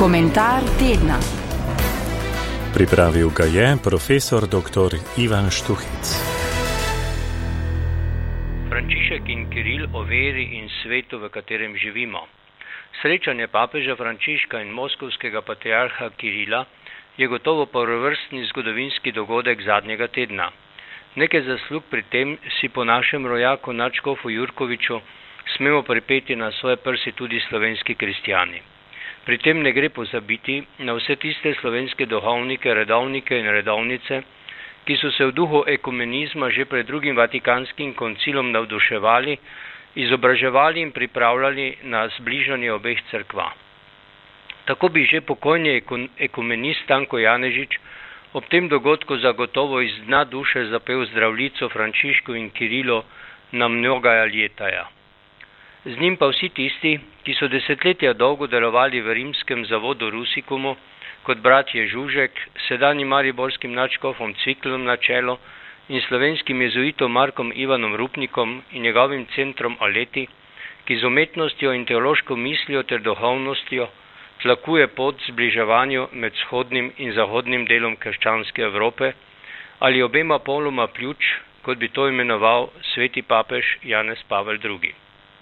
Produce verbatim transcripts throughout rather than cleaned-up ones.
Komentar tedna. Pripravil ga je profesor doktor Ivan Štuhec. Frančišek in Kiril o veri in svetu, v katerem živimo. Srečanje papeža Frančiška in moskovskega patriarha Kirila je gotovo prvovrstni zgodovinski dogodek zadnjega tedna. Nekaj zaslug pri tem si po našem rojaku nadškofu Jurkoviču smemo pripeti na svoje prsi tudi slovenski kristjani. Pri tem ne gre pozabiti na vse tiste slovenske duhovnike, redovnike in redovnice, ki so se v duhu ekumenizma že pred drugim vatikanskim koncilom navduševali, izobraževali in pripravljali na zbližanje obeh cerkva. Tako bi že pokojni ekumenist Stanko Janežič ob tem dogodku zagotovo iz dna duše zapel zdravljico Frančišku in Kirilu na mnoga letaja. Z njim pa vsi tisti, ki so desetletja dolgo delovali v rimskem zavodu Rusikumu, kot bratje Žužek, sedanjim mariborskim nadškofom Cviklom na čelo in slovenskim jezuitom Markom Ivanom Rupnikom in njegovim centrom Aleti, ki z umetnostjo in teološko mislijo ter duhovnostjo tlakuje pot zbliževanju med vzhodnim in zahodnim delom krščanske Evrope ali obema poloma pljuč, kot bi to imenoval sveti papež Janez Pavel drugi.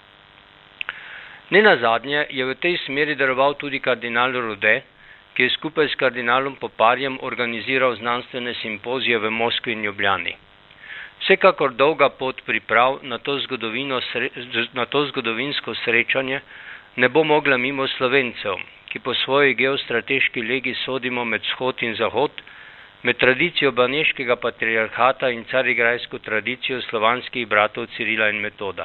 Nenazadnje je v tej smeri daroval tudi kardinal Rode, ki je skupaj s kardinalom Poparjem organiziral znanstvene simpozije v Moskvi in Ljubljani. Vsekakor dolga pot priprav na to, na to zgodovinsko srečanje ne bo mogla mimo Slovencev, ki po svoji geostrateški legi sodimo med vzhod in zahod, med tradicijo baneškega patriarhata in carigrajsko tradicijo slovanskih bratov Cirila in Metoda.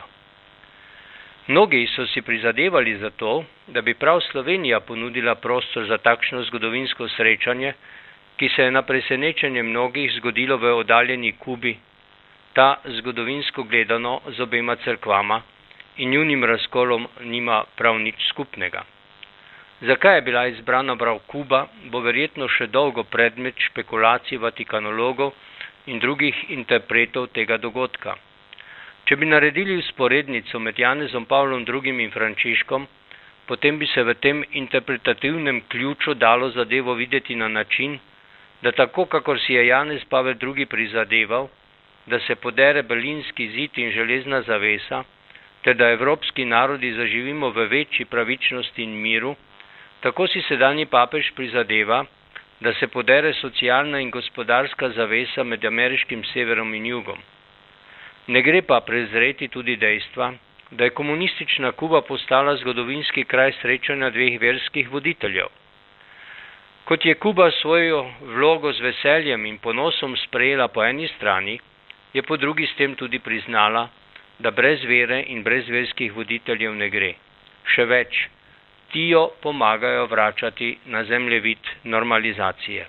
Mnogi so si prizadevali za to, da bi prav Slovenija ponudila prostor za takšno zgodovinsko srečanje, ki se je na presenečenje mnogih zgodilo v oddaljeni Kubi, ta zgodovinsko gledano z obema cerkvama in njunim razkolom nima prav nič skupnega. Zakaj je bila izbrana prav Kuba, bo verjetno še dolgo predmet špekulacij vatikanologov in drugih interpretov tega dogodka. Če bi naredili vzporednico med Janezom Pavlom drugim in Frančiškom, potem bi se v tem interpretativnem ključu dalo zadevo videti na način, da tako, kakor si je Janez Pavel drugi prizadeval, da se podere Berlinski zid in železna zavesa, ter da evropski narodi zaživimo v večji pravičnosti in miru, tako si sedanji papež prizadeva, da se podere socialna in gospodarska zavesa med ameriškim severom in jugom. Ne gre pa prezreti tudi dejstva, da je komunistična Kuba postala zgodovinski kraj srečanja dveh verskih voditeljev. Kot je Kuba svojo vlogo z veseljem in ponosom sprejela po eni strani, je po drugi s tem tudi priznala, da brez vere in brez verskih voditeljev ne gre. Še več, ti jo pomagajo vračati na zemljevid normalizacije.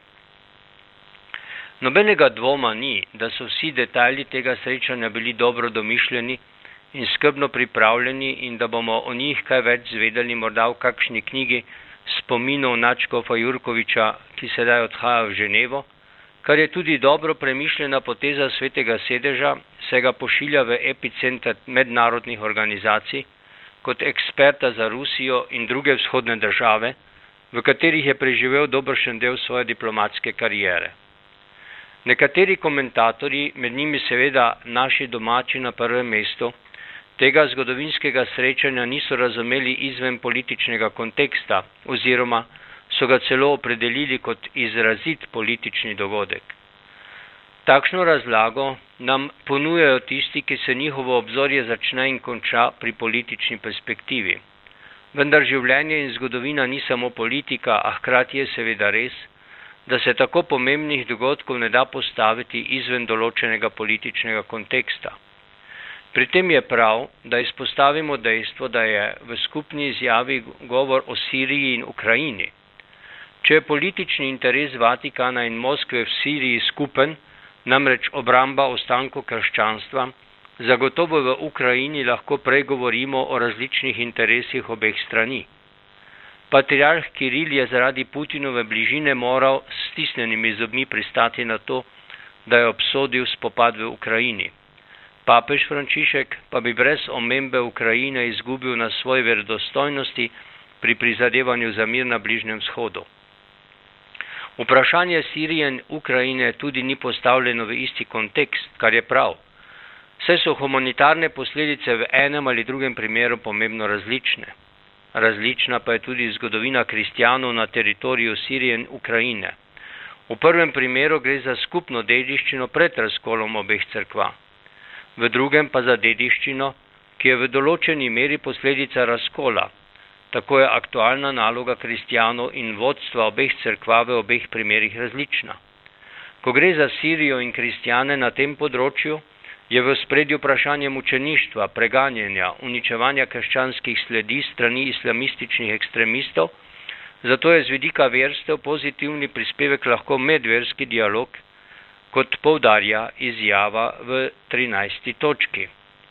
Nobenega dvoma ni, da so vsi detajli tega srečanja bili dobro domišljeni in skrbno pripravljeni in da bomo o njih kaj več zvedeli morda v kakšni knjigi spominov nadškofa Jurkoviča, ki sedaj odhaja v Ženevo, kar je tudi dobro premišljena poteza svetega sedeža, se ga pošilja v epicenter mednarodnih organizacij kot eksperta za Rusijo in druge vzhodne države, v katerih je preživel dobršen del svoje diplomatske kariere. Nekateri komentatorji, med njimi seveda naši domači na prvem mestu, tega zgodovinskega srečanja niso razumeli izven političnega konteksta oziroma so ga celo opredelili kot izrazit politični dogodek. Takšno razlago nam ponujajo tisti, ki se njihovo obzorje začne in konča pri politični perspektivi. Vendar življenje in zgodovina ni samo politika, a hkrati je seveda res, da se tako pomembnih dogodkov ne da postaviti izven določenega političnega konteksta. Pri tem je prav, da izpostavimo dejstvo, da je v skupni izjavi govor o Siriji in Ukrajini. Če je politični interes Vatikana in Moskve v Siriji skupen, namreč obramba ostankov krščanstva, zagotovo v Ukrajini lahko prej govorimo o različnih interesih obeh strani. Patriarh Kiril je zaradi Putinove bližine moral s stisnjenimi zobmi pristati na to, da je obsodil spopad v Ukrajini. Papež Frančišek pa bi brez omembe Ukrajine izgubil na svoji verodostojnosti pri prizadevanju za mir na Bližnjem vzhodu. Vprašanje Sirije in Ukrajine tudi ni postavljeno v isti kontekst, kar je prav. Saj so humanitarne posledice v enem ali drugem primeru pomembno različne. Različna pa je tudi zgodovina kristjanov na teritoriju Sirije in Ukrajine. V prvem primeru gre za skupno dediščino pred razkolom obeh cerkva. V drugem pa za dediščino, ki je v določeni meri posledica razkola. Tako je aktualna naloga kristjanov in vodstva obeh cerkva v obeh primerih različna. Ko gre za Sirijo in kristjane na tem področju, je v spredju vprašanje mučeništva, preganjanja, uničevanja krščanskih sledi strani islamističnih ekstremistov, zato je z vidika verstev pozitivni prispevek lahko medverski dialog, kot poudarja izjava v trinajsti točki.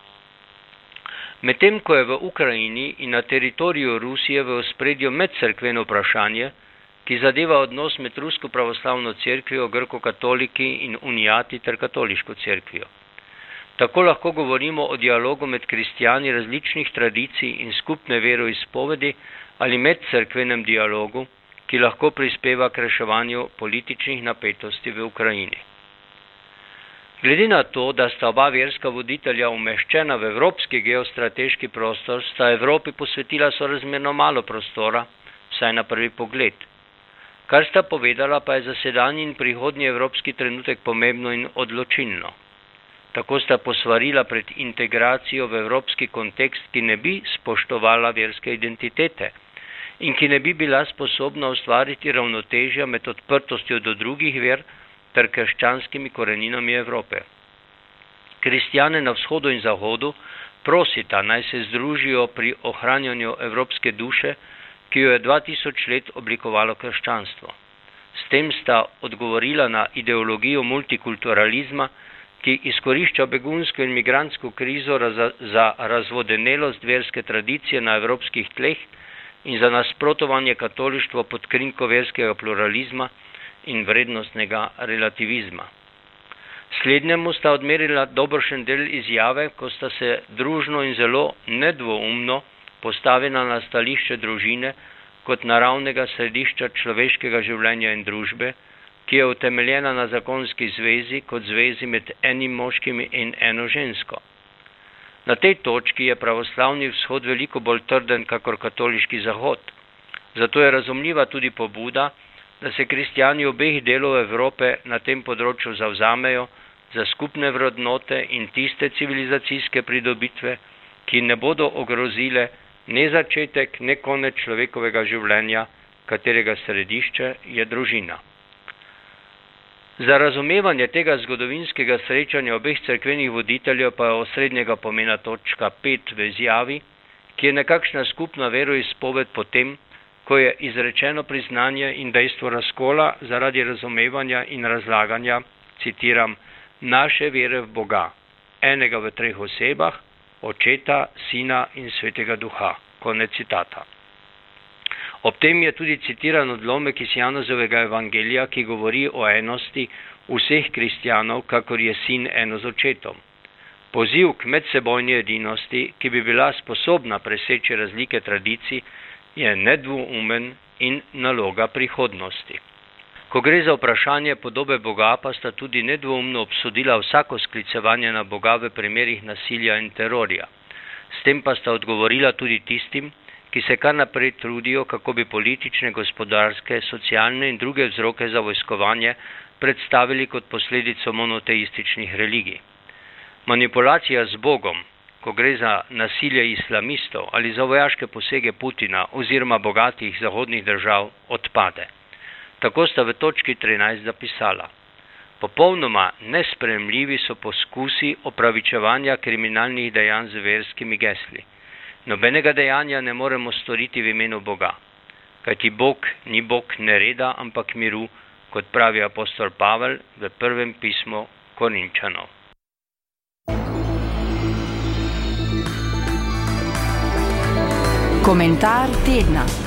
Medtem ko je v Ukrajini in na teritoriju Rusije v ospredju medcerkveno vprašanje, ki zadeva odnos med Rusko pravoslavno cerkvijo, grko-katoliki in unijati ter katoliško cerkvijo. Tako lahko govorimo o dialogu med kristjani različnih tradicij in skupne veroizpovedi ali medcerkvenem dialogu, ki lahko prispeva k reševanju političnih napetosti v Ukrajini. Glede na to, da sta oba verska voditelja umeščena v evropski geostrateški prostor, sta Evropi posvetila sorazmerno malo prostora, vsaj na prvi pogled. Kar sta povedala, pa je za sedanji in prihodnji evropski trenutek pomembno in odločilno. Tako sta posvarila pred integracijo v evropski kontekst, ki ne bi spoštovala verske identitete in ki ne bi bila sposobna ustvariti ravnotežja med odprtostjo do drugih ver ter krščanskimi koreninami Evrope. Kristjane na vzhodu in zahodu prosita, naj se združijo pri ohranjanju evropske duše, ki jo je dva tisoč let oblikovalo krščanstvo. S tem sta odgovorila na ideologijo multikulturalizma, ki izkorišča begunsko in migrantsko krizo za razvodenelost verske tradicije na evropskih tleh in za nasprotovanje katolištvu pod krinko verskega pluralizma in vrednostnega relativizma. Slednjemu sta odmerila dobršen del izjave, ko sta se družno in zelo nedvoumno postavila na stališče družine kot naravnega središča človeškega življenja in družbe, ki je utemeljena na zakonski zvezi kot zvezi med enim moškim in eno žensko. Na tej točki je pravoslavni vzhod veliko bolj trden kakor katoliški zahod. Zato je razumljiva tudi pobuda, da se kristjani obeh delov Evrope na tem področju zavzamejo za skupne vrednote in tiste civilizacijske pridobitve, ki ne bodo ogrozile ne začetek, ne konec človekovega življenja, katerega središče je družina. Za razumevanje tega zgodovinskega srečanja obeh cerkvenih voditeljev pa je osrednjega pomena točka pet v izjavi, ki je nekakšna skupna veroizpoved po tem, ko je izrečeno priznanje in dejstvo razkola zaradi razumevanja in razlaganja, citiram, naše vere v Boga, enega v treh osebah, Očeta, Sina in Svetega Duha. Konec citata. Ob tem je tudi citiran odlomek iz Janezovega evangelija, ki govori o enosti vseh kristjanov, kakor je sin eno z očetom. Poziv k medsebojni edinosti, ki bi bila sposobna preseči razlike tradicij, je nedvoumen in naloga prihodnosti. Ko gre za vprašanje podobe Boga, pa sta tudi nedvoumno obsodila vsako sklicevanje na Boga v primerih nasilja in terorja. S tem pa sta odgovorila tudi tistim, ki se kar naprej trudijo, kako bi politične, gospodarske, socialne in druge vzroke za vojskovanje predstavili kot posledico monoteističnih religij. Manipulacija z Bogom, ko gre za nasilje islamistov ali za vojaške posege Putina oziroma bogatih zahodnih držav, odpade. Tako sta v točki trinajst zapisala. Popolnoma nesprejemljivi so poskusi opravičevanja kriminalnih dejanj z verskimi gesli. Nobenega dejanja ne moremo storiti v imenu Boga, kajti Bog ni Bog nereda, ampak miru, kot pravi apostol Pavel v prvem pismu Korinčanov. Komentar tedna.